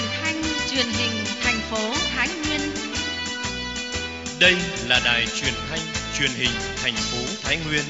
thanh truyền hình thành phố Thái Nguyên. Đây là đài truyền thanh truyền hình thành phố Thái Nguyên.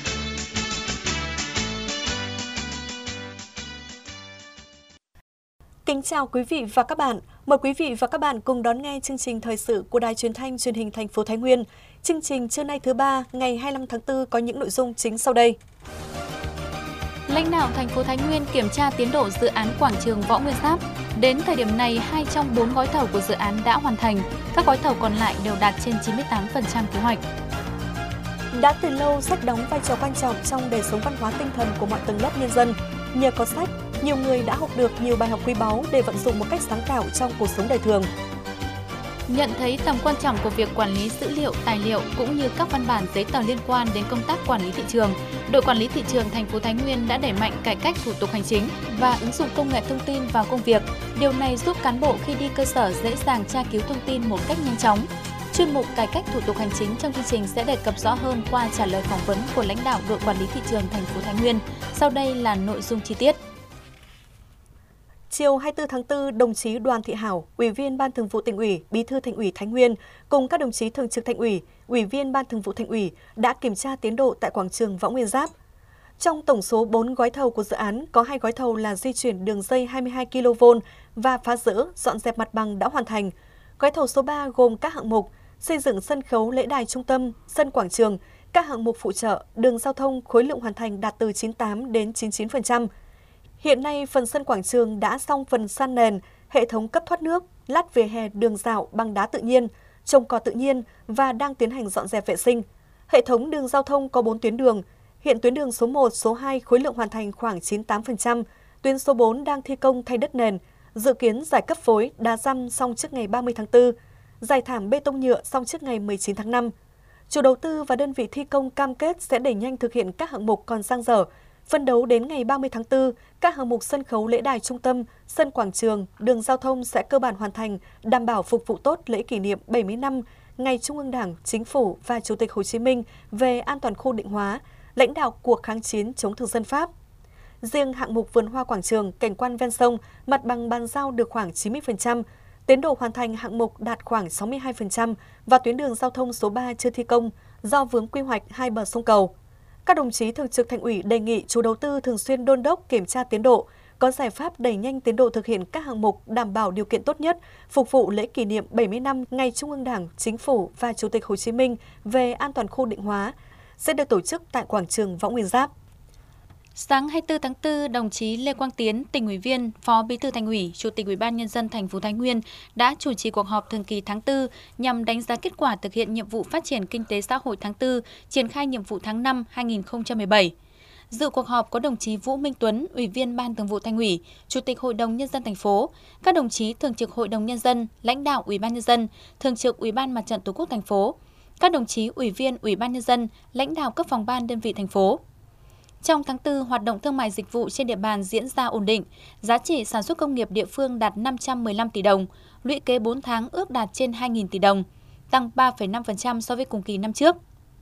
Kính chào quý vị và các bạn. Mời quý vị và các bạn cùng đón nghe chương trình thời sự của Đài Truyền thanh Truyền hình thành phố Thái Nguyên. Chương trình trưa nay thứ ba, ngày 25 tháng 4 có những nội dung chính sau đây. Lãnh đạo thành phố Thái Nguyên kiểm tra tiến độ dự án quảng trường Võ Nguyên Giáp. Đến thời điểm này, 2 trong 4 gói thầu của dự án đã hoàn thành. Các gói thầu còn lại đều đạt trên 98% kế hoạch. Đã từ lâu, sách đóng vai trò quan trọng trong đời sống văn hóa tinh thần của mọi tầng lớp nhân dân. Nhờ có sách, nhiều người đã học được nhiều bài học quý báu để vận dụng một cách sáng tạo trong cuộc sống đời thường. Nhận thấy tầm quan trọng của việc quản lý dữ liệu, tài liệu cũng như các văn bản giấy tờ liên quan đến công tác quản lý thị trường, đội quản lý thị trường thành phố Thái Nguyên đã đẩy mạnh cải cách thủ tục hành chính và ứng dụng công nghệ thông tin vào công việc. Điều này giúp cán bộ khi đi cơ sở dễ dàng tra cứu thông tin một cách nhanh chóng. Chuyên mục cải cách thủ tục hành chính trong chương trình sẽ đề cập rõ hơn qua trả lời phỏng vấn của lãnh đạo đội quản lý thị trường thành phố Thái Nguyên. Sau đây là nội dung chi tiết. Chiều 24 tháng 4, đồng chí Đoàn Thị Hảo, Ủy viên Ban Thường vụ Tỉnh ủy, Bí thư Thành ủy Thái Nguyên cùng các đồng chí Thường trực Thành ủy, Ủy viên Ban Thường vụ Thành ủy đã kiểm tra tiến độ tại quảng trường Võ Nguyên Giáp. Trong tổng số 4 gói thầu của dự án, có 2 gói thầu là di chuyển đường dây 22 kV và phá rỡ, dọn dẹp mặt bằng đã hoàn thành. Gói thầu số 3 gồm các hạng mục xây dựng sân khấu lễ đài trung tâm, sân quảng trường, các hạng mục phụ trợ, đường giao thông khối lượng hoàn thành đạt từ 98 đến 99%. Hiện nay, phần sân quảng trường đã xong phần san nền, hệ thống cấp thoát nước, lát vỉa hè đường dạo bằng đá tự nhiên, trồng cỏ tự nhiên và đang tiến hành dọn dẹp vệ sinh. Hệ thống đường giao thông có 4 tuyến đường. Hiện tuyến đường số 1, số 2 khối lượng hoàn thành khoảng 98%, tuyến số 4 đang thi công thay đất nền, dự kiến giải cấp phối đá răm xong trước ngày 30 tháng 4, giải thảm bê tông nhựa xong trước ngày 19 tháng 5. Chủ đầu tư và đơn vị thi công cam kết sẽ đẩy nhanh thực hiện các hạng mục còn dang dở. Phân đấu đến ngày 30 tháng 4, các hạng mục sân khấu lễ đài trung tâm, sân quảng trường, đường giao thông sẽ cơ bản hoàn thành, đảm bảo phục vụ tốt lễ kỷ niệm 70 năm Ngày Trung ương Đảng, Chính phủ và Chủ tịch Hồ Chí Minh về an toàn khu định hóa, lãnh đạo cuộc kháng chiến chống thực dân Pháp. Riêng hạng mục vườn hoa quảng trường, cảnh quan ven sông, mặt bằng bàn giao được khoảng 90%, tiến độ hoàn thành hạng mục đạt khoảng 62% và tuyến đường giao thông số 3 chưa thi công do vướng quy hoạch hai bờ sông Cầu. Các đồng chí Thường trực Thành ủy đề nghị chủ đầu tư thường xuyên đôn đốc kiểm tra tiến độ, có giải pháp đẩy nhanh tiến độ thực hiện các hạng mục đảm bảo điều kiện tốt nhất, phục vụ lễ kỷ niệm 70 năm Ngày Trung ương Đảng, Chính phủ và Chủ tịch Hồ Chí Minh về an toàn khu định hóa, sẽ được tổ chức tại quảng trường Võ Nguyên Giáp. Sáng 24 tháng 4, đồng chí Lê Quang Tiến, Tỉnh ủy viên, Phó Bí thư Thành ủy, Chủ tịch Ủy ban Nhân dân thành phố Thái Nguyên đã chủ trì cuộc họp thường kỳ tháng 4 nhằm đánh giá kết quả thực hiện nhiệm vụ phát triển kinh tế xã hội tháng 4, triển khai nhiệm vụ tháng 5 2017. Dự cuộc họp có đồng chí Vũ Minh Tuấn, Ủy viên Ban Thường vụ Thành ủy, Chủ tịch Hội đồng Nhân dân thành phố, các đồng chí Thường trực Hội đồng Nhân dân, lãnh đạo Ủy ban Nhân dân, Thường trực Ủy ban Mặt trận Tổ quốc thành phố, các đồng chí Ủy viên Ủy ban Nhân dân, lãnh đạo các phòng ban đơn vị thành phố. Trong tháng 4, hoạt động thương mại dịch vụ trên địa bàn diễn ra ổn định, giá trị sản xuất công nghiệp địa phương đạt 515 tỷ đồng, lũy kế 4 tháng ước đạt trên 2.000 tỷ đồng, tăng 3,5% so với cùng kỳ năm trước.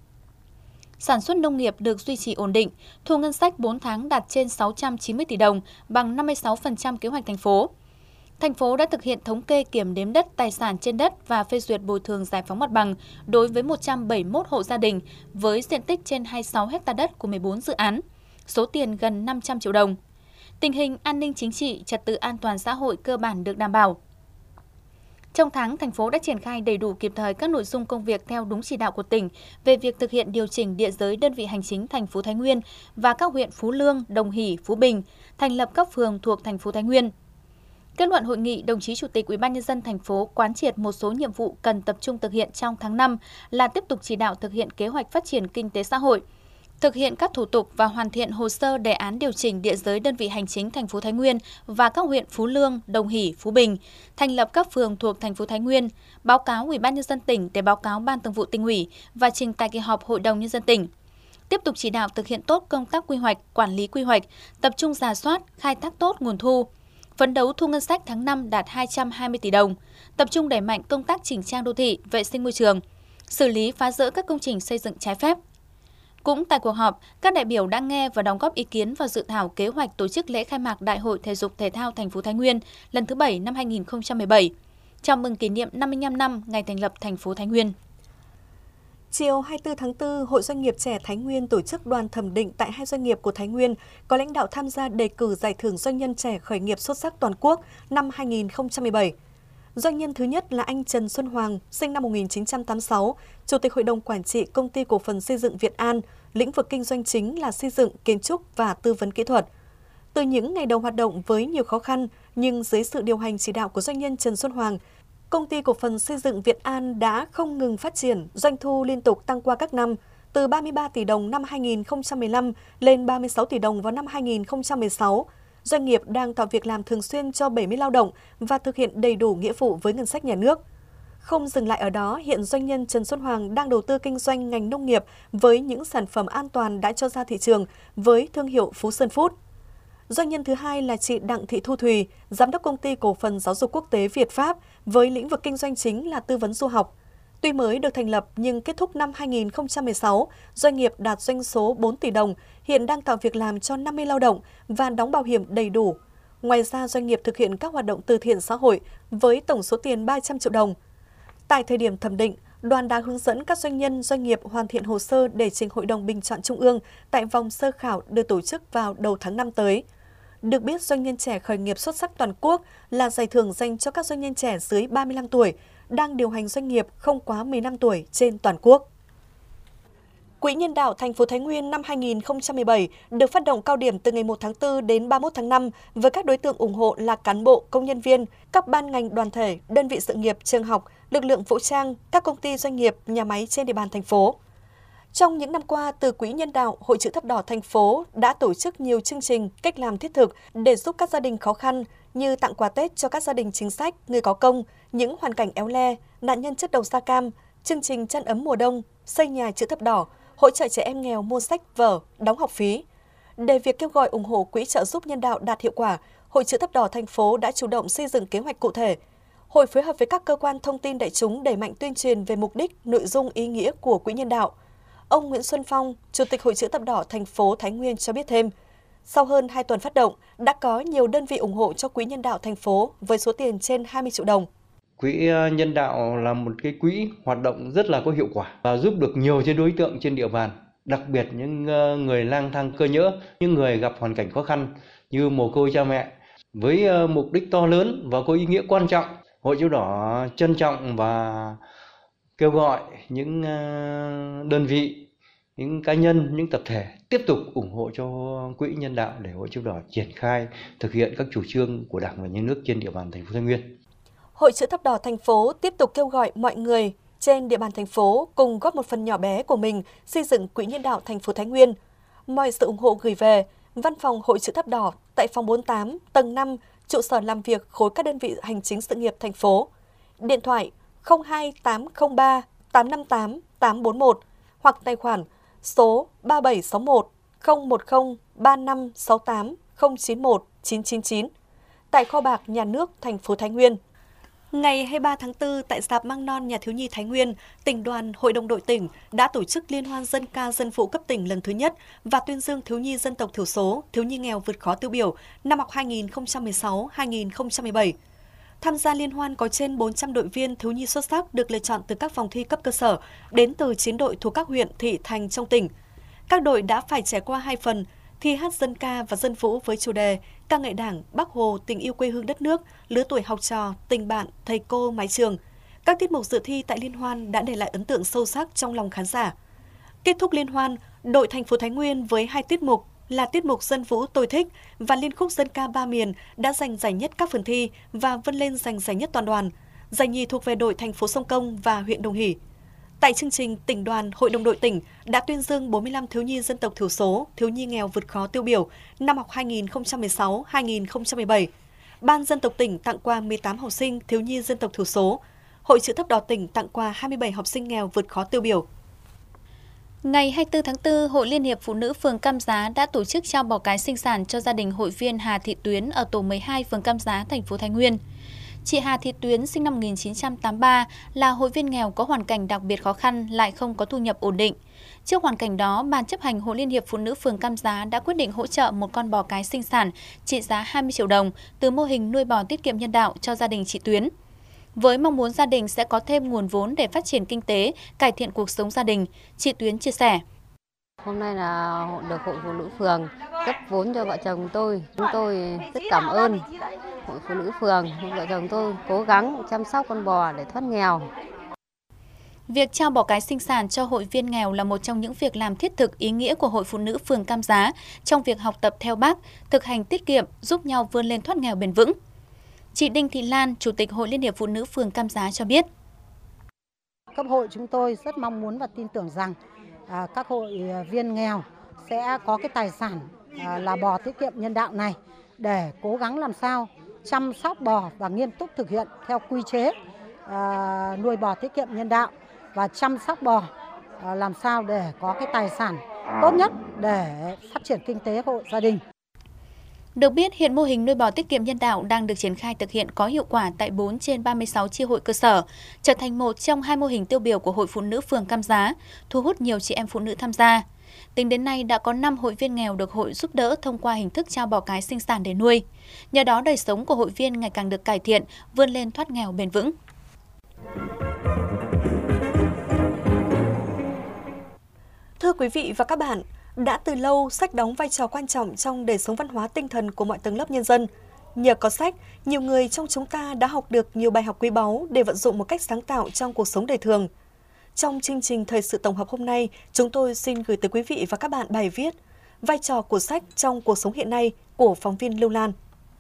Sản xuất nông nghiệp được duy trì ổn định, thu ngân sách 4 tháng đạt trên 690 tỷ đồng, bằng 56% kế hoạch thành phố. Thành phố đã thực hiện thống kê kiểm đếm đất, tài sản trên đất và phê duyệt bồi thường giải phóng mặt bằng đối với 171 hộ gia đình với diện tích trên 26 ha đất của 14 dự án, số tiền gần 500 triệu đồng. Tình hình an ninh chính trị, trật tự an toàn xã hội cơ bản được đảm bảo. Trong tháng, thành phố đã triển khai đầy đủ kịp thời các nội dung công việc theo đúng chỉ đạo của tỉnh về việc thực hiện điều chỉnh địa giới đơn vị hành chính thành phố Thái Nguyên và các huyện Phú Lương, Đồng Hỷ, Phú Bình, thành lập các phường thuộc thành phố Thái Nguyên. Kết luận hội nghị, đồng chí Chủ tịch Ủy ban Nhân dân thành phố quán triệt một số nhiệm vụ cần tập trung thực hiện trong tháng 5 là tiếp tục chỉ đạo thực hiện kế hoạch phát triển kinh tế xã hội, thực hiện các thủ tục và hoàn thiện hồ sơ đề án điều chỉnh địa giới đơn vị hành chính thành phố Thái Nguyên và các huyện Phú Lương, Đồng Hỷ, Phú Bình, thành lập các phường thuộc thành phố Thái Nguyên, báo cáo Ủy ban Nhân dân tỉnh để báo cáo Ban Thường vụ Tỉnh ủy và trình tại kỳ họp Hội đồng Nhân dân tỉnh. Tiếp tục chỉ đạo thực hiện tốt công tác quy hoạch, quản lý quy hoạch, tập trung rà soát, khai thác tốt nguồn thu. Phấn đấu thu ngân sách tháng 5 đạt 220 tỷ đồng, tập trung đẩy mạnh công tác chỉnh trang đô thị, vệ sinh môi trường, xử lý phá rỡ các công trình xây dựng trái phép. Cũng tại cuộc họp, các đại biểu đã nghe và đóng góp ý kiến vào dự thảo kế hoạch tổ chức lễ khai mạc Đại hội Thể dục Thể thao thành phố Thái Nguyên lần thứ 7 năm 2017, chào mừng kỷ niệm 55 năm ngày thành lập thành phố Thái Nguyên. Chiều 24 tháng 4, Hội Doanh nghiệp trẻ Thái Nguyên tổ chức đoàn thẩm định tại 2 doanh nghiệp của Thái Nguyên có lãnh đạo tham gia đề cử giải thưởng doanh nhân trẻ khởi nghiệp xuất sắc toàn quốc năm 2017. Doanh nhân thứ nhất là anh Trần Xuân Hoàng, sinh năm 1986, Chủ tịch Hội đồng Quản trị Công ty Cổ phần Xây dựng Việt An, lĩnh vực kinh doanh chính là xây dựng, kiến trúc và tư vấn kỹ thuật. Từ những ngày đầu hoạt động với nhiều khó khăn, nhưng dưới sự điều hành chỉ đạo của doanh nhân Trần Xuân Hoàng, Công ty Cổ phần Xây dựng Việt An đã không ngừng phát triển, doanh thu liên tục tăng qua các năm, từ 33 tỷ đồng năm 2015 lên 36 tỷ đồng vào năm 2016. Doanh nghiệp đang tạo việc làm thường xuyên cho 70 lao động và thực hiện đầy đủ nghĩa vụ với ngân sách nhà nước. Không dừng lại ở đó, hiện doanh nhân Trần Xuân Hoàng đang đầu tư kinh doanh ngành nông nghiệp với những sản phẩm an toàn đã cho ra thị trường với thương hiệu Phú Sơn Food. Doanh nhân thứ hai là chị Đặng Thị Thu Thùy, Giám đốc Công ty Cổ phần Giáo dục Quốc tế Việt Pháp với lĩnh vực kinh doanh chính là tư vấn du học. Tuy mới được thành lập nhưng kết thúc năm 2016, doanh nghiệp đạt doanh số 4 tỷ đồng, hiện đang tạo việc làm cho 50 lao động và đóng bảo hiểm đầy đủ. Ngoài ra, doanh nghiệp thực hiện các hoạt động từ thiện xã hội với tổng số tiền 300 triệu đồng. Tại thời điểm thẩm định, đoàn đã hướng dẫn các doanh nhân, doanh nghiệp hoàn thiện hồ sơ để trình Hội đồng Bình chọn Trung ương tại vòng sơ khảo được tổ chức vào đầu tháng 5 tới. Được biết, doanh nhân trẻ khởi nghiệp xuất sắc toàn quốc là giải thưởng dành cho các doanh nhân trẻ dưới 35 tuổi, đang điều hành doanh nghiệp không quá 15 tuổi trên toàn quốc. Quỹ Nhân đạo thành phố Thái Nguyên năm 2017 được phát động cao điểm từ ngày 1 tháng 4 đến 31 tháng 5 với các đối tượng ủng hộ là cán bộ, công nhân viên, các ban ngành đoàn thể, đơn vị sự nghiệp, trường học, lực lượng vũ trang, các công ty doanh nghiệp, nhà máy trên địa bàn thành phố. Trong những năm qua, từ Quỹ Nhân đạo, Hội Chữ Thập Đỏ thành phố đã tổ chức nhiều chương trình, cách làm thiết thực để giúp các gia đình khó khăn như tặng quà Tết cho các gia đình chính sách, người có công, những hoàn cảnh éo le, nạn nhân chất độc da cam, chương trình chăn ấm mùa đông, xây nhà Chữ Thập Đỏ, hỗ trợ trẻ em nghèo mua sách, vở, đóng học phí. Để việc kêu gọi ủng hộ quỹ trợ giúp nhân đạo đạt hiệu quả, Hội Chữ Thập Đỏ thành phố đã chủ động xây dựng kế hoạch cụ thể. Hội phối hợp với các cơ quan thông tin đại chúng đẩy mạnh tuyên truyền về mục đích, nội dung, ý nghĩa của quỹ nhân đạo. Ông Nguyễn Xuân Phong, Chủ tịch Hội Chữ Thập Đỏ thành phố Thái Nguyên cho biết thêm, sau hơn 2 tuần phát động, đã có nhiều đơn vị ủng hộ cho quỹ nhân đạo thành phố với số tiền trên 20 triệu đồng. Quỹ nhân đạo là một cái quỹ hoạt động rất là có hiệu quả và giúp được nhiều đối tượng trên địa bàn, đặc biệt những người lang thang cơ nhỡ, những người gặp hoàn cảnh khó khăn như mồ côi cha mẹ. Với mục đích to lớn và có ý nghĩa quan trọng, Hội Chữ Thập Đỏ trân trọng và kêu gọi những đơn vị, những cá nhân, những tập thể tiếp tục ủng hộ cho quỹ nhân đạo để Hội Chữ Thập Đỏ triển khai thực hiện các chủ trương của Đảng và Nhà nước trên địa bàn thành phố Thái Nguyên. Hội Chữ Thập Đỏ thành phố tiếp tục kêu gọi mọi người trên địa bàn thành phố cùng góp một phần nhỏ bé của mình xây dựng quỹ nhân đạo thành phố Thái Nguyên. Mọi sự ủng hộ gửi về Văn phòng Hội Chữ Thập Đỏ tại phòng 48, tầng 5, trụ sở làm việc khối các đơn vị hành chính sự nghiệp thành phố. Điện thoại 02803 858 841 hoặc tài khoản số 3761 010 3568 091 999 tại kho bạc Nhà nước thành phố Thái Nguyên. Ngày 23 tháng 4, tại rạp Măng Non Nhà thiếu nhi Thái Nguyên, tỉnh đoàn, hội đồng đội tỉnh đã tổ chức liên hoan dân ca dân phụ cấp tỉnh lần thứ nhất và tuyên dương thiếu nhi dân tộc thiểu số, thiếu nhi nghèo vượt khó tiêu biểu năm học 2016-2017. Tham gia liên hoan có trên 400 đội viên thiếu nhi xuất sắc được lựa chọn từ các phòng thi cấp cơ sở, đến từ 9 đội thuộc các huyện, thị, thành trong tỉnh. Các đội đã phải trải qua 2 phần, thi hát dân ca và dân vũ với chủ đề ca ngợi Đảng, Bác Hồ, tình yêu quê hương đất nước, lứa tuổi học trò, tình bạn, thầy cô, mái trường. Các tiết mục dự thi tại liên hoan đã để lại ấn tượng sâu sắc trong lòng khán giả. Kết thúc liên hoan, đội thành phố Thái Nguyên với 2 tiết mục là tiết mục dân vũ tôi thích và liên khúc dân ca ba miền đã giành giải nhất các phần thi và vươn lên giành giải nhất toàn đoàn. Giải nhì thuộc về đội thành phố Sông Công và huyện Đồng Hỷ. Tại chương trình, tỉnh đoàn, hội đồng đội tỉnh đã tuyên dương 45 thiếu nhi dân tộc thiểu số, thiếu nhi nghèo vượt khó tiêu biểu năm học 2016-2017. Ban dân tộc tỉnh tặng quà 18 học sinh thiếu nhi dân tộc thiểu số. Hội Chữ Thập Đỏ tỉnh tặng quà 27 học sinh nghèo vượt khó tiêu biểu. Ngày 24 tháng 4, Hội Liên hiệp Phụ nữ phường Cam Giá đã tổ chức trao bò cái sinh sản cho gia đình hội viên Hà Thị Tuyến ở tổ 12 phường Cam Giá, thành phố Thái Nguyên. Chị Hà Thị Tuyến sinh năm 1983 là hội viên nghèo có hoàn cảnh đặc biệt khó khăn lại không có thu nhập ổn định. Trước hoàn cảnh đó, Ban chấp hành Hội Liên hiệp Phụ nữ phường Cam Giá đã quyết định hỗ trợ một con bò cái sinh sản trị giá 20 triệu đồng từ mô hình nuôi bò tiết kiệm nhân đạo cho gia đình chị Tuyến. Với mong muốn gia đình sẽ có thêm nguồn vốn để phát triển kinh tế, cải thiện cuộc sống gia đình, chị Tuyến chia sẻ. Hôm nay là được Hội Phụ nữ phường cấp vốn cho vợ chồng tôi. Chúng tôi rất cảm ơn Hội Phụ nữ phường. Vợ chồng tôi cố gắng chăm sóc con bò để thoát nghèo. Việc trao bò cái sinh sản cho hội viên nghèo là một trong những việc làm thiết thực ý nghĩa của Hội Phụ nữ phường Cam Giá trong việc học tập theo Bác, thực hành tiết kiệm, giúp nhau vươn lên thoát nghèo bền vững. Chị Đinh Thị Lan, Chủ tịch Hội Liên hiệp Phụ nữ phường Cam Giá cho biết. Cấp hội chúng tôi rất mong muốn và tin tưởng rằng các hội viên nghèo sẽ có cái tài sản là bò tiết kiệm nhân đạo này để cố gắng làm sao chăm sóc bò và nghiêm túc thực hiện theo quy chế nuôi bò tiết kiệm nhân đạo và chăm sóc bò làm sao để có cái tài sản tốt nhất để phát triển kinh tế hộ gia đình. Được biết, hiện mô hình nuôi bò tiết kiệm nhân đạo đang được triển khai thực hiện có hiệu quả tại 4 trên 36 chi hội cơ sở, trở thành một trong 2 mô hình tiêu biểu của Hội Phụ nữ phường Cam Giá, thu hút nhiều chị em phụ nữ tham gia. Tính đến nay đã có 5 hội viên nghèo được hội giúp đỡ thông qua hình thức trao bò cái sinh sản để nuôi. Nhờ đó, đời sống của hội viên ngày càng được cải thiện, vươn lên thoát nghèo bền vững. Thưa quý vị và các bạn, đã từ lâu, sách đóng vai trò quan trọng trong đời sống văn hóa tinh thần của mọi tầng lớp nhân dân. Nhờ có sách, nhiều người trong chúng ta đã học được nhiều bài học quý báu để vận dụng một cách sáng tạo trong cuộc sống đời thường. Trong chương trình Thời sự tổng hợp hôm nay, chúng tôi xin gửi tới quý vị và các bạn bài viết Vai trò của sách trong cuộc sống hiện nay của phóng viên Lưu Lan.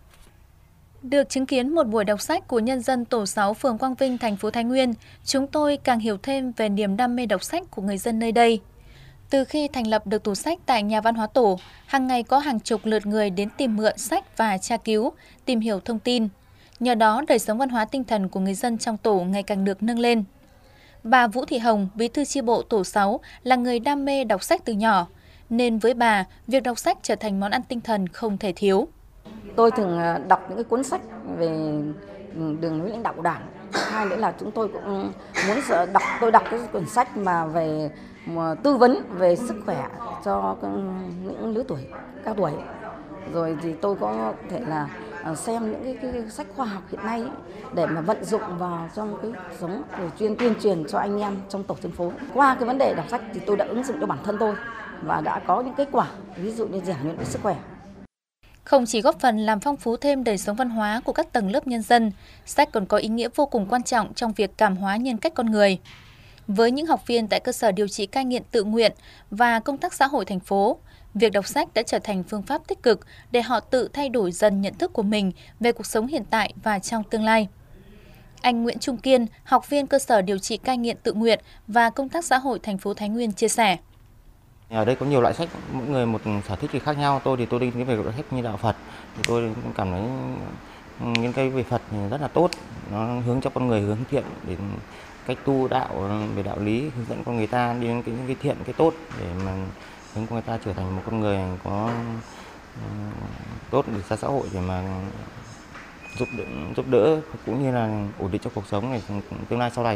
Được chứng kiến một buổi đọc sách của nhân dân tổ 6 phường Quang Vinh, thành phố Thái Nguyên, chúng tôi càng hiểu thêm về niềm đam mê đọc sách của người dân nơi đây. Từ khi thành lập được tủ sách tại nhà văn hóa tổ, hàng ngày có hàng chục lượt người đến tìm mượn sách và tra cứu, tìm hiểu thông tin. Nhờ đó, đời sống văn hóa tinh thần của người dân trong tổ ngày càng được nâng lên. Bà Vũ Thị Hồng, bí thư chi bộ tổ 6, là người đam mê đọc sách từ nhỏ, nên với bà, việc đọc sách trở thành món ăn tinh thần không thể thiếu. Tôi thường đọc những cái cuốn sách về đường lối lãnh đạo của Đảng. Hai nữa là chúng tôi cũng muốn đọc cái quyển sách mà về tư vấn về sức khỏe cho những lứa tuổi cao tuổi. Rồi thì tôi có thể là xem những cái sách khoa học hiện nay để mà vận dụng vào trong cái cuộc sống, rồi tuyên truyền cho anh em trong tổ dân phố. Qua cái vấn đề đọc sách thì tôi đã ứng dụng cho bản thân tôi và đã có những kết quả, ví dụ như rèn luyện sức khỏe. Không chỉ góp phần làm phong phú thêm đời sống văn hóa của các tầng lớp nhân dân, sách còn có ý nghĩa vô cùng quan trọng trong việc cảm hóa nhân cách con người. Với những học viên tại cơ sở điều trị cai nghiện tự nguyện và công tác xã hội thành phố, việc đọc sách đã trở thành phương pháp tích cực để họ tự thay đổi dần nhận thức của mình về cuộc sống hiện tại và trong tương lai. Anh Nguyễn Trung Kiên, học viên cơ sở điều trị cai nghiện tự nguyện và công tác xã hội thành phố Thái Nguyên chia sẻ. Ở đây có nhiều loại sách, mỗi người một sở thích thì khác nhau. Tôi đi về loại sách như đạo Phật, thì tôi cảm thấy những cái về Phật rất là tốt, nó hướng cho con người hướng thiện đến cách tu đạo, về đạo lý, hướng dẫn con người ta đi đến cái thiện, cái tốt để mà hướng con người ta trở thành một con người có tốt để ra xã hội để mà giúp đỡ cũng như là ổn định cho cuộc sống này tương lai sau này.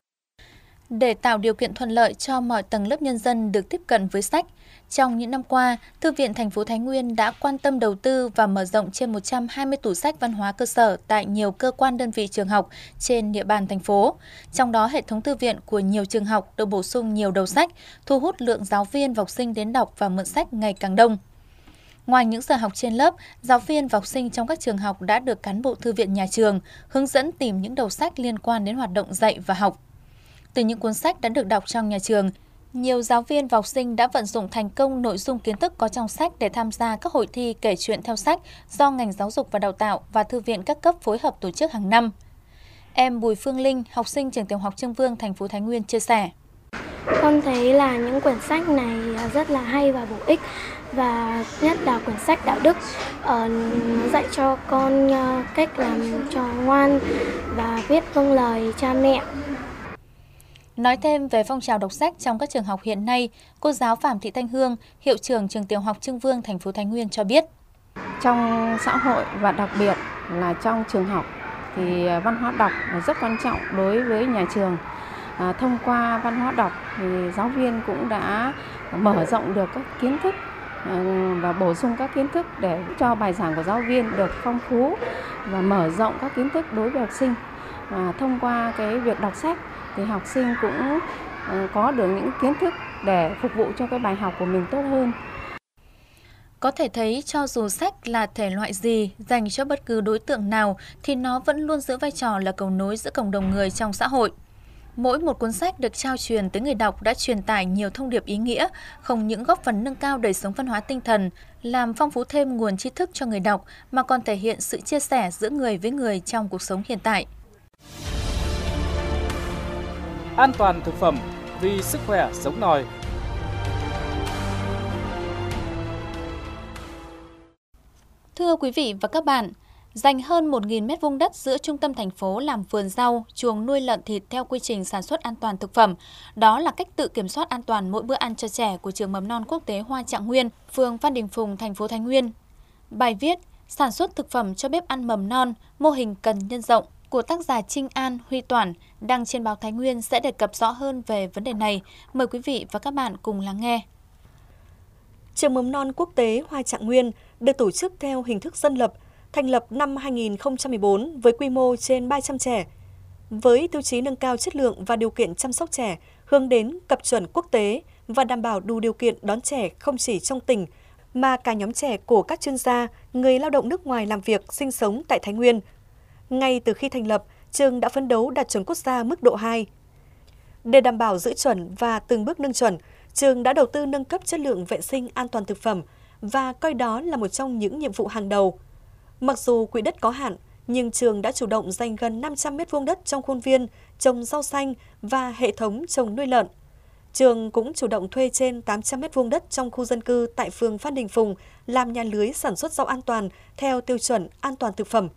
Để tạo điều kiện thuận lợi cho mọi tầng lớp nhân dân được tiếp cận với sách, trong những năm qua, Thư viện thành phố Thái Nguyên đã quan tâm đầu tư và mở rộng trên 120 tủ sách văn hóa cơ sở tại nhiều cơ quan đơn vị trường học trên địa bàn thành phố. Trong đó, hệ thống thư viện của nhiều trường học được bổ sung nhiều đầu sách, thu hút lượng giáo viên và học sinh đến đọc và mượn sách ngày càng đông. Ngoài những giờ học trên lớp, giáo viên và học sinh trong các trường học đã được cán bộ thư viện nhà trường hướng dẫn tìm những đầu sách liên quan đến hoạt động dạy và học. Từ những cuốn sách đã được đọc trong nhà trường, nhiều giáo viên và học sinh đã vận dụng thành công nội dung kiến thức có trong sách để tham gia các hội thi kể chuyện theo sách do ngành giáo dục và đào tạo và thư viện các cấp phối hợp tổ chức hàng năm. Em Bùi Phương Linh, học sinh trường tiểu học Trương Vương, thành phố Thái Nguyên chia sẻ. Con thấy là những quyển sách này rất là hay và bổ ích, và nhất là quyển sách đạo đức, nó dạy cho con cách làm trò ngoan và biết vâng lời cha mẹ. Nói thêm về phong trào đọc sách trong các trường học hiện nay, cô giáo Phạm Thị Thanh Hương, hiệu trưởng trường tiểu học Trương Vương, thành phố Thái Nguyên cho biết. Trong xã hội và đặc biệt là trong trường học thì văn hóa đọc là rất quan trọng đối với nhà trường. Thông qua văn hóa đọc thì giáo viên cũng đã mở rộng được các kiến thức và bổ sung các kiến thức để cho bài giảng của giáo viên được phong phú và mở rộng các kiến thức đối với học sinh. Thông qua cái việc đọc sách thì học sinh cũng có được những kiến thức để phục vụ cho cái bài học của mình tốt hơn. Có thể thấy cho dù sách là thể loại gì, dành cho bất cứ đối tượng nào thì nó vẫn luôn giữ vai trò là cầu nối giữa cộng đồng người trong xã hội. Mỗi một cuốn sách được trao truyền tới người đọc đã truyền tải nhiều thông điệp ý nghĩa, không những góp phần nâng cao đời sống văn hóa tinh thần, làm phong phú thêm nguồn tri thức cho người đọc mà còn thể hiện sự chia sẻ giữa người với người trong cuộc sống hiện tại. An toàn thực phẩm vì sức khỏe sống nòi. Thưa quý vị và các bạn, dành hơn 1.000 m² đất giữa trung tâm thành phố làm vườn rau, chuồng nuôi lợn thịt theo quy trình sản xuất an toàn thực phẩm. Đó là cách tự kiểm soát an toàn mỗi bữa ăn cho trẻ của trường mầm non quốc tế Hoa Trạng Nguyên, phường Phan Đình Phùng, thành phố Thái Nguyên. Bài viết Sản xuất thực phẩm cho bếp ăn mầm non, mô hình cần nhân rộng của tác giả Trinh An, Huy Toản đăng trên báo Thái Nguyên sẽ đề cập rõ hơn về vấn đề này. Mời quý vị và các bạn cùng lắng nghe. Trường mầm non quốc tế Hoa Trạng Nguyên được tổ chức theo hình thức dân lập, thành lập năm 2014 với quy mô trên 300 trẻ. Với tiêu chí nâng cao chất lượng và điều kiện chăm sóc trẻ, hướng đến cập chuẩn quốc tế và đảm bảo đủ điều kiện đón trẻ không chỉ trong tỉnh, mà cả nhóm trẻ của các chuyên gia, người lao động nước ngoài làm việc, sinh sống tại Thái Nguyên. Ngay từ khi thành lập, trường đã phấn đấu đạt chuẩn quốc gia mức độ 2. Để đảm bảo giữ chuẩn và từng bước nâng chuẩn, trường đã đầu tư nâng cấp chất lượng vệ sinh an toàn thực phẩm và coi đó là một trong những nhiệm vụ hàng đầu. Mặc dù quỹ đất có hạn, nhưng trường đã chủ động dành gần 500 m² đất trong khuôn viên, trồng rau xanh và hệ thống trồng nuôi lợn. Trường cũng chủ động thuê trên 800 m² đất trong khu dân cư tại phường Phan Đình Phùng làm nhà lưới sản xuất rau an toàn theo tiêu chuẩn an toàn thực phẩm.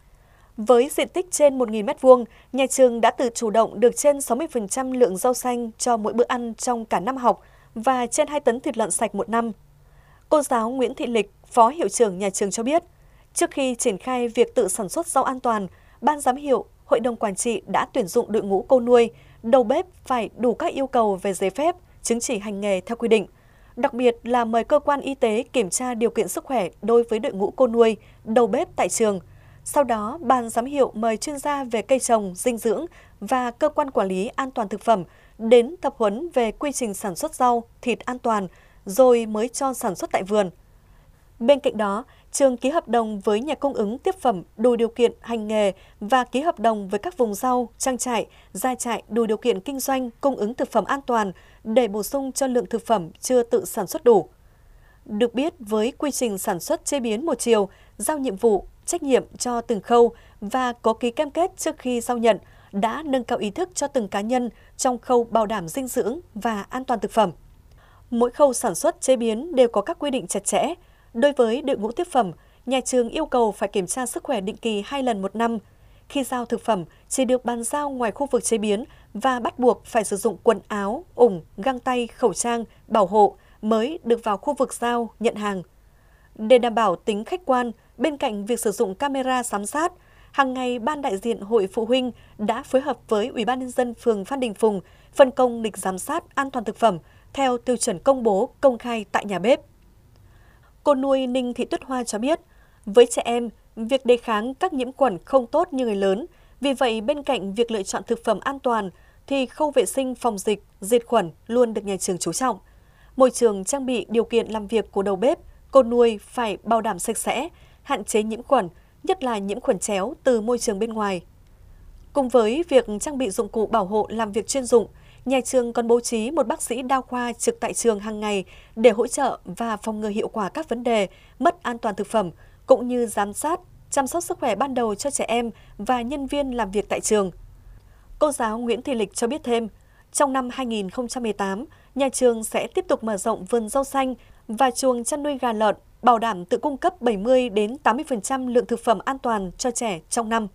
Với diện tích trên 1.000 m², nhà trường đã tự chủ động được trên 60% lượng rau xanh cho mỗi bữa ăn trong cả năm học và trên 2 tấn thịt lợn sạch một năm. Cô giáo Nguyễn Thị Lịch, Phó Hiệu trưởng nhà trường cho biết, trước khi triển khai việc tự sản xuất rau an toàn, Ban giám hiệu, Hội đồng quản trị đã tuyển dụng đội ngũ cô nuôi, đầu bếp phải đủ các yêu cầu về giấy phép, chứng chỉ hành nghề theo quy định. Đặc biệt là mời cơ quan y tế kiểm tra điều kiện sức khỏe đối với đội ngũ cô nuôi, đầu bếp tại trường. Sau đó, Ban giám hiệu mời chuyên gia về cây trồng, dinh dưỡng và cơ quan quản lý an toàn thực phẩm đến tập huấn về quy trình sản xuất rau, thịt an toàn, rồi mới cho sản xuất tại vườn. Bên cạnh đó, trường ký hợp đồng với nhà cung ứng tiếp phẩm đủ điều kiện hành nghề và ký hợp đồng với các vùng rau, trang trại, gia trại đủ điều kiện kinh doanh cung ứng thực phẩm an toàn để bổ sung cho lượng thực phẩm chưa tự sản xuất đủ. Được biết, với quy trình sản xuất chế biến một chiều, giao nhiệm vụ, trách nhiệm cho từng khâu và có ký cam kết trước khi giao nhận đã nâng cao ý thức cho từng cá nhân trong khâu bảo đảm dinh dưỡng và an toàn thực phẩm. Mỗi khâu sản xuất chế biến đều có các quy định chặt chẽ. Đối với đội ngũ tiếp phẩm, nhà trường yêu cầu phải kiểm tra sức khỏe định kỳ 2 lần một năm. Khi giao thực phẩm, chỉ được bàn giao ngoài khu vực chế biến và bắt buộc phải sử dụng quần áo, ủng, găng tay, khẩu trang, bảo hộ mới được vào khu vực giao, nhận hàng. Để đảm bảo tính khách quan, bên cạnh việc sử dụng camera giám sát, hàng ngày Ban đại diện Hội Phụ huynh đã phối hợp với Ủy ban nhân dân phường Phan Đình Phùng phân công lịch giám sát an toàn thực phẩm theo tiêu chuẩn công bố công khai tại nhà bếp. Cô nuôi Ninh Thị Tuyết Hoa cho biết, với trẻ em, việc đề kháng các nhiễm khuẩn không tốt như người lớn, vì vậy bên cạnh việc lựa chọn thực phẩm an toàn thì khâu vệ sinh phòng dịch, diệt khuẩn luôn được nhà trường chú trọng. Môi trường trang bị điều kiện làm việc của đầu bếp, cô nuôi phải bảo đảm sạch sẽ, hạn chế nhiễm khuẩn, nhất là nhiễm khuẩn chéo từ môi trường bên ngoài. Cùng với việc trang bị dụng cụ bảo hộ làm việc chuyên dụng, nhà trường còn bố trí một bác sĩ đa khoa trực tại trường hàng ngày để hỗ trợ và phòng ngừa hiệu quả các vấn đề mất an toàn thực phẩm, cũng như giám sát, chăm sóc sức khỏe ban đầu cho trẻ em và nhân viên làm việc tại trường. Cô giáo Nguyễn Thị Lịch cho biết thêm, trong năm 2018, nhà trường sẽ tiếp tục mở rộng vườn rau xanh và chuồng chăn nuôi gà lợn, bảo đảm tự cung cấp 70 đến 80% lượng thực phẩm an toàn cho trẻ trong năm.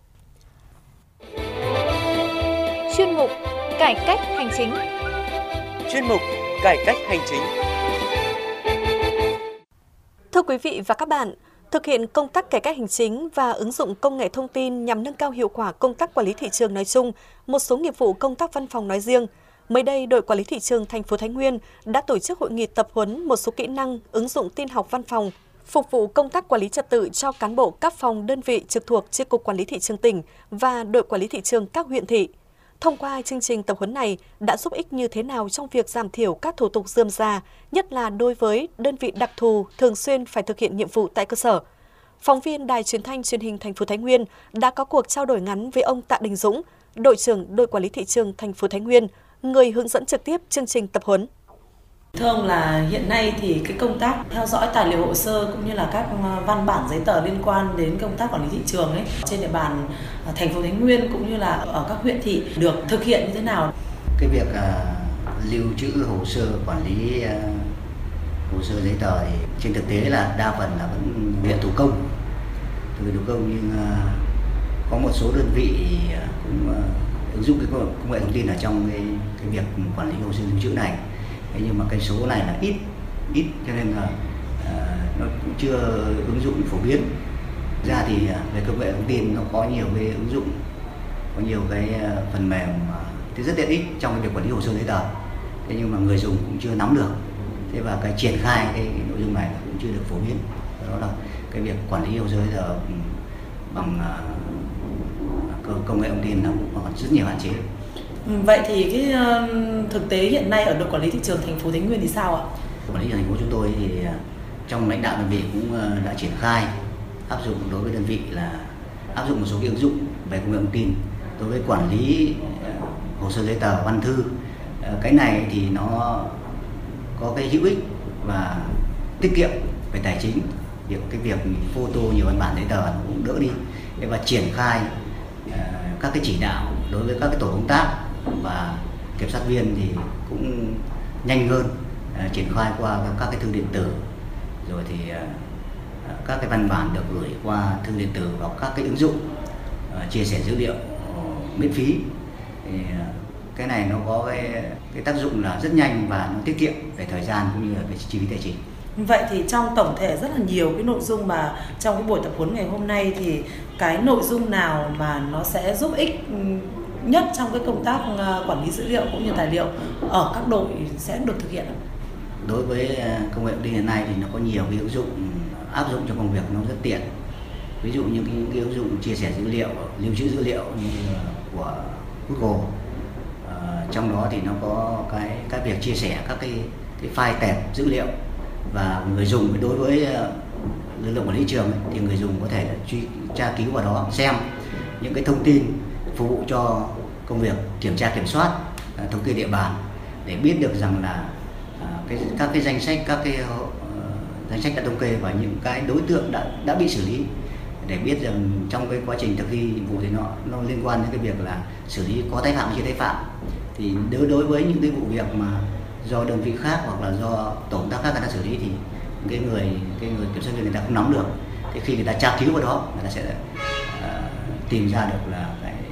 Chuyên mục Cải cách hành chính. Chuyên mục Cải cách hành chính. Thưa quý vị và các bạn, Thực hiện công tác cải cách hành chính và ứng dụng công nghệ thông tin nhằm nâng cao hiệu quả công tác quản lý thị trường nói chung, một số nghiệp vụ công tác văn phòng nói riêng. Mới đây, đội quản lý thị trường thành phố Thái Nguyên đã tổ chức hội nghị tập huấn một số kỹ năng ứng dụng tin học văn phòng, phục vụ công tác quản lý trật tự cho cán bộ các phòng đơn vị trực thuộc Chi cục Quản lý thị trường tỉnh và đội quản lý thị trường các huyện thị. Thông qua chương trình tập huấn này đã giúp ích như thế nào trong việc giảm thiểu các thủ tục rườm rà, nhất là đối với đơn vị đặc thù thường xuyên phải thực hiện nhiệm vụ tại cơ sở. Phóng viên Đài Truyền thanh Truyền hình thành phố Thái Nguyên đã có cuộc trao đổi ngắn với ông Tạ Đình Dũng, đội trưởng đội quản lý thị trường thành phố Thái Nguyên, người hướng dẫn trực tiếp chương trình tập huấn. Thưa ông, là hiện nay thì cái công tác theo dõi tài liệu hồ sơ cũng như là các văn bản giấy tờ liên quan đến công tác quản lý thị trường ấy trên địa bàn thành phố Thái Nguyên cũng như là ở các huyện thị được thực hiện như thế nào? Cái việc lưu trữ hồ sơ quản lý hồ sơ giấy tờ thì trên thực tế là đa phần là vẫn hiện thủ công, nhưng có một số đơn vị cũng ứng dụng cái công nghệ thông tin ở trong cái việc quản lý hồ sơ lưu trữ này. Thế nhưng mà cái số này là ít cho nên là nó cũng chưa ứng dụng phổ biến. Ra thì về công nghệ thông tin nó có nhiều cái ứng dụng, có nhiều cái phần mềm thì rất tiện ích trong cái việc quản lý hồ sơ giấy tờ. Thế nhưng mà người dùng cũng chưa nắm được. Thế và cái triển khai cái nội dung này cũng chưa được phổ biến. Đó là cái việc quản lý hồ sơ giấy tờ bằng công nghệ thông tin nó cũng còn rất nhiều hạn chế. Vậy thì cái thực tế hiện nay ở đội quản lý thị trường thành phố Thái Nguyên thì sao ạ? Quản lý thành phố chúng tôi thì trong lãnh đạo đơn vị cũng đã triển khai áp dụng đối với đơn vị là áp dụng một số cái ứng dụng về công nghệ thông tin đối với quản lý hồ sơ giấy tờ văn thư. Cái này thì nó có cái hữu ích và tiết kiệm về tài chính, cái việc photo nhiều văn bản giấy tờ nó cũng đỡ đi. Và triển khai các cái chỉ đạo đối với các cái tổ công tác và kiểm soát viên thì cũng nhanh hơn, triển khai qua các cái thư điện tử, rồi thì các cái văn bản được gửi qua thư điện tử vào các cái ứng dụng chia sẻ dữ liệu miễn phí. Thì cái này nó có cái tác dụng là rất nhanh và nó tiết kiệm về thời gian cũng như là về chi phí tài chính. Vậy thì trong tổng thể rất là nhiều cái nội dung mà trong cái buổi tập huấn ngày hôm nay thì cái nội dung nào mà nó sẽ giúp ích nhất trong cái công tác quản lý dữ liệu cũng như tài liệu ở các đội sẽ được thực hiện? Đối với công nghệ thông tin hiện nay thì nó có nhiều cái ứng dụng áp dụng cho công việc nó rất tiện. Ví dụ như cái ứng dụng chia sẻ dữ liệu, lưu trữ dữ liệu như của Google. Trong đó thì nó có cái việc chia sẻ các cái file tệp dữ liệu, và người dùng đối với lực lượng quản lý thị trường thì người dùng có thể tra cứu vào đó xem những cái thông tin phục vụ cho công việc kiểm tra kiểm soát, thống kê địa bàn để biết được rằng là các cái danh sách, các cái danh sách đã thống kê và những cái đối tượng đã bị xử lý, để biết rằng trong cái quá trình thực thi nhiệm vụ thì nó liên quan đến cái việc là xử lý có tái phạm hay chưa tái phạm. Thì đối với những cái vụ việc mà do đơn vị khác hoặc là do tổ công tác khác người ta xử lý thì cái người kiểm soát viên người ta không nắm được. Thì khi người ta tra cứu vào đó, người ta sẽ tìm ra được là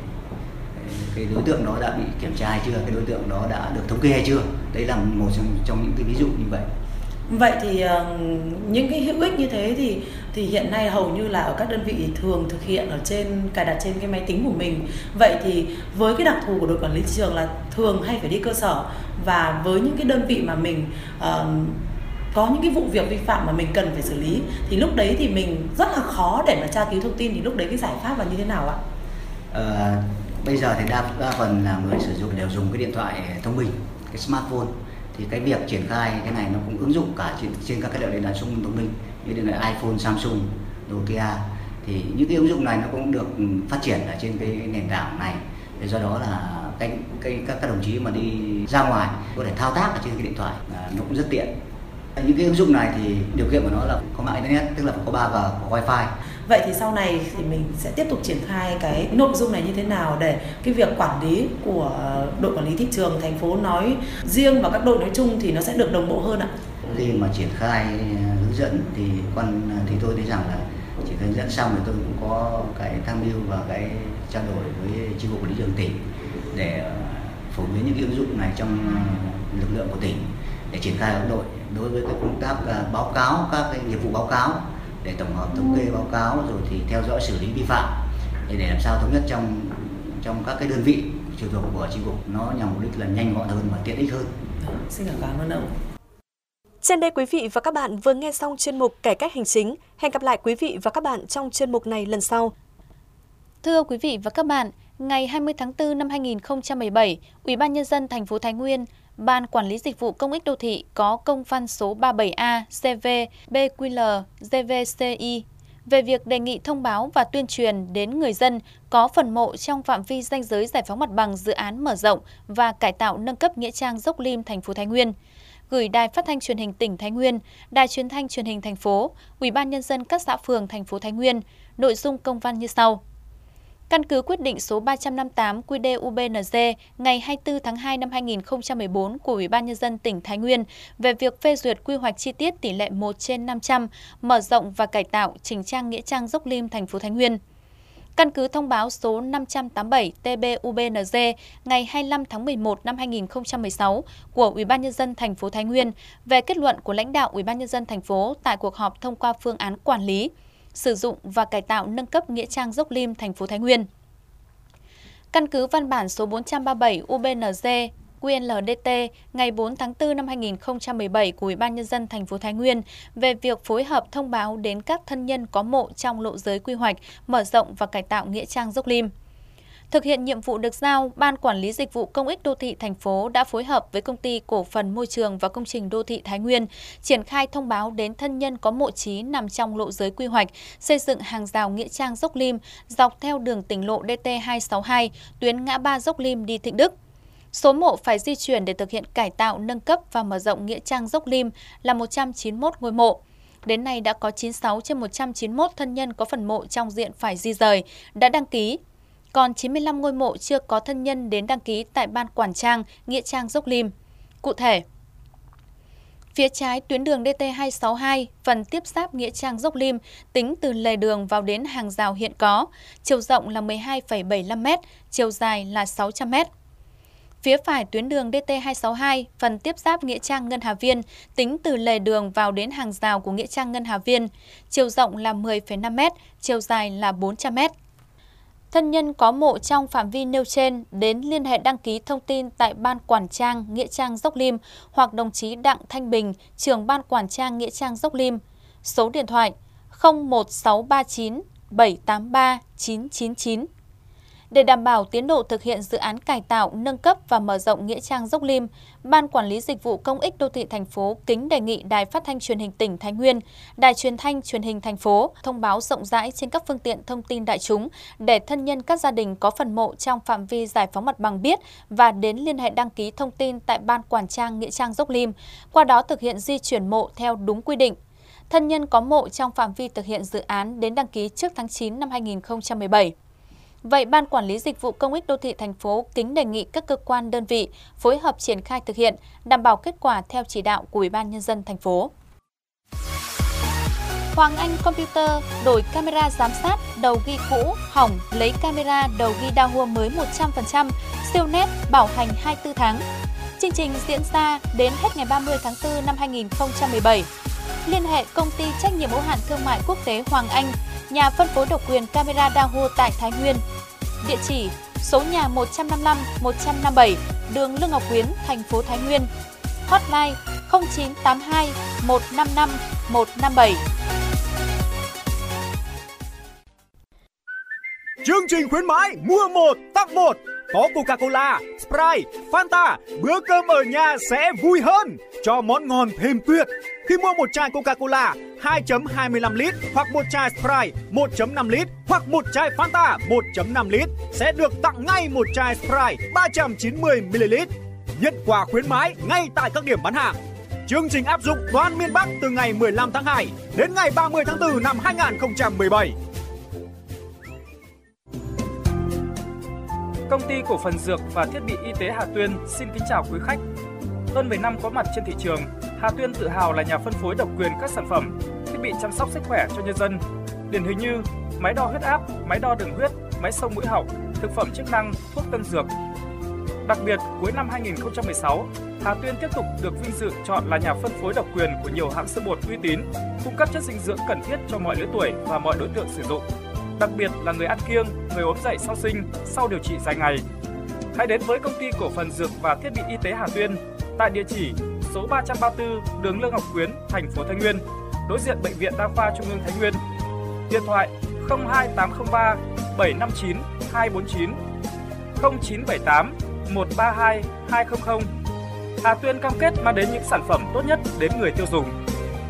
cái đối tượng đó đã bị kiểm tra hay chưa, cái đối tượng đó đã được thống kê hay chưa. Đấy là một trong những cái ví dụ như vậy. Vậy thì những cái hữu ích như thế thì hiện nay hầu như là ở các đơn vị thường thực hiện cài đặt trên cái máy tính của mình. Vậy thì với cái đặc thù của đội quản lý thị trường là thường hay phải đi cơ sở, và với những cái đơn vị mà mình có những cái vụ việc vi phạm mà mình cần phải xử lý thì lúc đấy thì mình rất là khó để mà tra cứu thông tin, thì lúc đấy cái giải pháp là như thế nào ạ? Bây giờ thì đa phần là người sử dụng đều dùng cái điện thoại thông minh, cái smartphone. Thì cái việc triển khai cái này nó cũng ứng dụng cả trên các cái điện thoại thông minh như điện thoại iPhone, Samsung, Nokia. Thì những cái ứng dụng này nó cũng được phát triển ở trên cái nền tảng này. Để do đó là các đồng chí mà đi ra ngoài có thể thao tác ở trên cái điện thoại nó cũng rất tiện. Những cái ứng dụng này thì điều kiện của nó là có mạng internet, tức là có 3G, có wifi. Vậy thì sau này thì mình sẽ tiếp tục triển khai cái nội dung này như thế nào để cái việc quản lý của đội quản lý thị trường thành phố nói riêng và các đội nói chung thì nó sẽ được đồng bộ hơn ạ? Khi mà triển khai hướng dẫn thì tôi thấy rằng là chỉ hướng dẫn xong thì tôi cũng có cái tham mưu và cái trao đổi với chi cục quản lý thị trường tỉnh để phổ biến những cái ứng dụng này trong lực lượng của tỉnh để triển khai ở đội. Đối với cái công tác báo cáo, các cái nghiệp vụ báo cáo để tổng hợp thống kê báo cáo rồi thì theo dõi xử lý vi phạm để làm sao thống nhất trong các cái đơn vị trực thuộc của chi cục, nó nhằm mục đích là nhanh gọn hơn và tiện ích hơn. Xin cảm ơn ông. Trên đây quý vị và các bạn vừa nghe xong chuyên mục Cải cách hành chính. Hẹn gặp lại quý vị và các bạn trong chuyên mục này lần sau. Thưa quý vị và các bạn, ngày 20 tháng 4 năm 2017, Ủy ban Nhân dân thành phố Thái Nguyên, Ban Quản lý Dịch vụ Công ích Đô thị có công văn số 37A CV BQL GVCI về việc đề nghị thông báo và tuyên truyền đến người dân có phần mộ trong phạm vi ranh giới giải phóng mặt bằng dự án mở rộng và cải tạo nâng cấp nghĩa trang Dốc Lim thành phố Thái Nguyên, gửi Đài Phát thanh Truyền hình tỉnh Thái Nguyên, Đài Truyền thanh Truyền hình thành phố, Ủy ban Nhân dân các xã phường thành phố Thái Nguyên. Nội dung công văn như sau. Căn cứ quyết định số 358 QĐ-UBND ngày 24 tháng 2 năm 2014 của Ủy ban Nhân dân tỉnh Thái Nguyên về việc phê duyệt quy hoạch chi tiết tỷ lệ 1/500 mở rộng và cải tạo chỉnh trang nghĩa trang Dốc Lim thành phố Thái Nguyên. Căn cứ thông báo số 587 TB-UBND ngày 25 tháng 11 năm 2016 của Ủy ban Nhân dân thành phố Thái Nguyên về kết luận của lãnh đạo Ủy ban Nhân dân thành phố tại cuộc họp thông qua phương án quản lý, sử dụng và cải tạo nâng cấp nghĩa trang Dốc Lim thành phố Thái Nguyên. Căn cứ văn bản số 437 UBND QNLDT ngày 4 tháng 4 năm 2017 của Ủy ban Nhân dân thành phố Thái Nguyên về việc phối hợp thông báo đến các thân nhân có mộ trong lộ giới quy hoạch, mở rộng và cải tạo nghĩa trang Dốc Lim. Thực hiện nhiệm vụ được giao, Ban Quản lý Dịch vụ Công ích Đô thị thành phố đã phối hợp với Công ty Cổ phần Môi trường và Công trình Đô thị Thái Nguyên triển khai thông báo đến thân nhân có mộ chí nằm trong lộ giới quy hoạch, xây dựng hàng rào nghĩa trang Dốc Lim dọc theo đường tỉnh lộ DT262, tuyến ngã ba Dốc Lim đi Thịnh Đức. Số mộ phải di chuyển để thực hiện cải tạo, nâng cấp và mở rộng nghĩa trang Dốc Lim là 191 ngôi mộ. Đến nay đã có 96 trên 191 thân nhân có phần mộ trong diện phải di rời đã đăng ký. Còn 95 ngôi mộ chưa có thân nhân đến đăng ký tại Ban Quản trang, nghĩa trang Dốc Lim. Cụ thể, phía trái tuyến đường DT262, phần tiếp giáp nghĩa trang Dốc Lim, tính từ lề đường vào đến hàng rào hiện có, chiều rộng là 12,75 m, chiều dài là 600 m. Phía phải tuyến đường DT262, phần tiếp giáp nghĩa trang Ngân Hà Viên, tính từ lề đường vào đến hàng rào của nghĩa trang Ngân Hà Viên, chiều rộng là 10,5 m, chiều dài là 400 m. Thân nhân có mộ trong phạm vi nêu trên đến liên hệ đăng ký thông tin tại Ban Quản trang nghĩa trang Dốc Lim hoặc đồng chí Đặng Thanh Bình, trưởng Ban Quản trang nghĩa trang Dốc Lim. Số điện thoại 01639 783 999. Để đảm bảo tiến độ thực hiện dự án cải tạo, nâng cấp và mở rộng nghĩa trang Dốc Lim, Ban Quản lý Dịch vụ Công ích Đô thị thành phố kính đề nghị Đài Phát thanh Truyền hình tỉnh Thái Nguyên, Đài Truyền thanh Truyền hình thành phố thông báo rộng rãi trên các phương tiện thông tin đại chúng để thân nhân các gia đình có phần mộ trong phạm vi giải phóng mặt bằng biết và đến liên hệ đăng ký thông tin tại Ban Quản trang nghĩa trang Dốc Lim, qua đó thực hiện di chuyển mộ theo đúng quy định. Thân nhân có mộ trong phạm vi thực hiện dự án đến đăng ký trước tháng 9 năm 2017. Vậy, Ban Quản lý Dịch vụ Công ích Đô thị thành phố kính đề nghị các cơ quan đơn vị phối hợp triển khai thực hiện, đảm bảo kết quả theo chỉ đạo của Ủy ban Nhân dân thành phố. Hoàng Anh Computer đổi camera giám sát đầu ghi cũ, hỏng, lấy camera đầu ghi Dahua mới 100%, siêu nét, bảo hành 24 tháng. Chương trình diễn ra đến hết ngày 30 tháng 4 năm 2017. Liên hệ Công ty Trách nhiệm hữu hạn Thương mại Quốc tế Hoàng Anh, nhà phân phối độc quyền camera Dahua tại Thái Nguyên. Địa chỉ: số nhà 155, 157, đường Lương Ngọc Quyến, thành phố Thái Nguyên. Hotline 0982 155 157. Chương trình khuyến mãi mua 1 tặng 1. Có Coca-Cola, Sprite, Fanta, bữa cơm ở nhà sẽ vui hơn. Cho món ngon thêm tuyệt. Khi mua một chai Coca-Cola 2.25 lít hoặc một chai Sprite 1.5 lít hoặc một chai Fanta 1.5 lít sẽ được tặng ngay một chai Sprite 390 ml. Nhận quà khuyến mãi ngay tại các điểm bán hàng. Chương trình áp dụng toàn miền Bắc từ ngày 15 tháng 2 đến ngày 30 tháng 4 năm 2017. Công ty Cổ phần Dược và Thiết bị Y tế Hà Tuyên xin kính chào quý khách. Hơn 10 năm có mặt trên thị trường, Hà Tuyên tự hào là nhà phân phối độc quyền các sản phẩm, thiết bị chăm sóc sức khỏe cho nhân dân. Điển hình như máy đo huyết áp, máy đo đường huyết, máy xông mũi họng, thực phẩm chức năng, thuốc tân dược. Đặc biệt, cuối năm 2016, Hà Tuyên tiếp tục được vinh dự chọn là nhà phân phối độc quyền của nhiều hãng sữa bột uy tín, cung cấp chất dinh dưỡng cần thiết cho mọi lứa tuổi và mọi đối tượng sử dụng, đặc biệt là người ăn kiêng, người ốm dậy sau sinh, sau điều trị dài ngày. Hãy đến với Công ty Cổ phần Dược và Thiết bị Y tế Hà Tuyên tại địa chỉ số 334 đường Lương Ngọc Quyến, thành phố Thái Nguyên, đối diện Bệnh viện Đa khoa Trung ương Thái Nguyên. Điện thoại 02803 759 249 0978 132 200. Hà Tuyên cam kết mang đến những sản phẩm tốt nhất đến người tiêu dùng.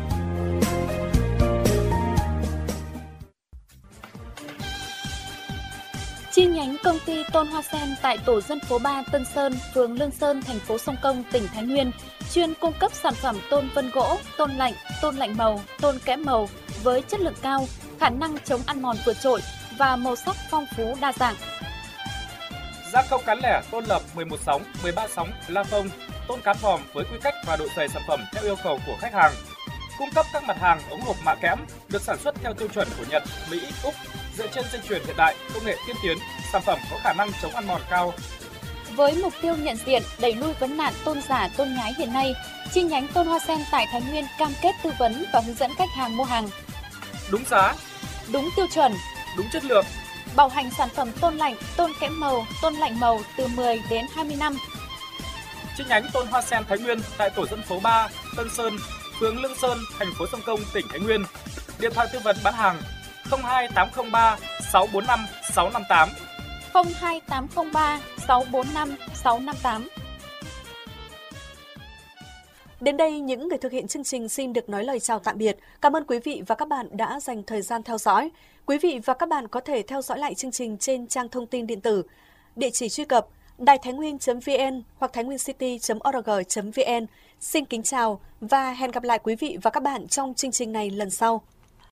Chi nhánh công ty Tôn Hoa Sen tại tổ dân phố 3 Tân Sơn, phường Lương Sơn, thành phố Sông Công, tỉnh Thái Nguyên chuyên cung cấp sản phẩm tôn vân gỗ, tôn lạnh màu, tôn kẽm màu với chất lượng cao, khả năng chống ăn mòn vượt trội và màu sắc phong phú đa dạng. Gia công cán lẻ tôn lập 11 sóng, 13 sóng, la phông, tôn cán vòm với quy cách và độ dày sản phẩm theo yêu cầu của khách hàng. Cung cấp các mặt hàng ống hộp mạ kẽm được sản xuất theo tiêu chuẩn của Nhật, Mỹ, Úc, dựa trên dây chuyền hiện đại, công nghệ tiên tiến, sản phẩm có khả năng chống ăn mòn cao. Với mục tiêu nhận diện, đẩy lui vấn nạn tôn giả, tôn nhái hiện nay, chi nhánh Tôn Hoa Sen tại Thái Nguyên cam kết tư vấn và hướng dẫn khách hàng mua hàng đúng giá, đúng tiêu chuẩn, đúng chất lượng, bảo hành sản phẩm tôn lạnh, tôn kẽm màu, tôn lạnh màu từ 10 đến 20 năm. Chi nhánh Tôn Hoa Sen Thái Nguyên tại tổ dân phố 3, Tân Sơn, phường Lương Sơn, thành phố Sông Công, tỉnh Thái Nguyên. Điện thoại tư vấn bán hàng 02803 645 658. 02803 645 658. Đến đây, những người thực hiện chương trình xin được nói lời chào tạm biệt. Cảm ơn quý vị và các bạn đã dành thời gian theo dõi. Quý vị và các bạn có thể theo dõi lại chương trình trên trang thông tin điện tử, địa chỉ truy cập đàitháinguyen.vn hoặc thainwiencity.org.vn. Xin kính chào và hẹn gặp lại quý vị và các bạn trong chương trình này lần sau.